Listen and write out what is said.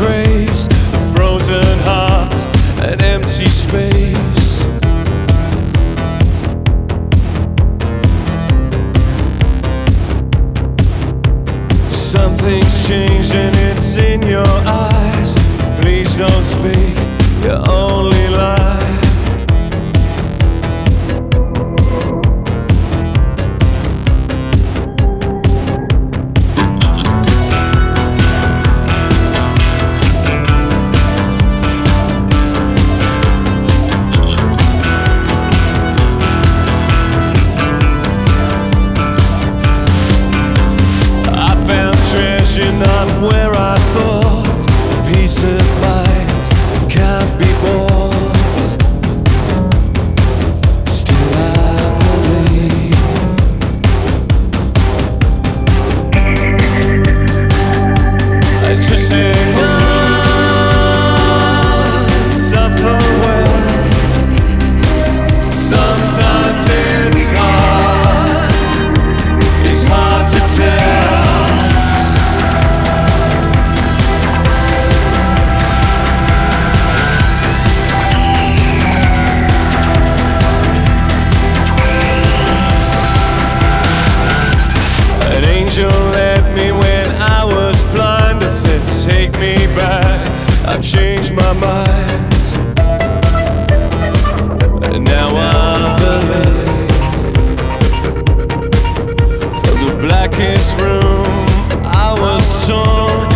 grace, a frozen heart, an empty space. Something's changed and it's in your eyes. Please don't speak, you only lie. Treasure not where I thought. Peace of mind can't be bought. Still I believe. I just hang on, suffer well. Sometimes it's hard to tell. An angel led me when I was blind. I said, take me back, I've changed my mind. And now I believe. From the blackest room I was torn,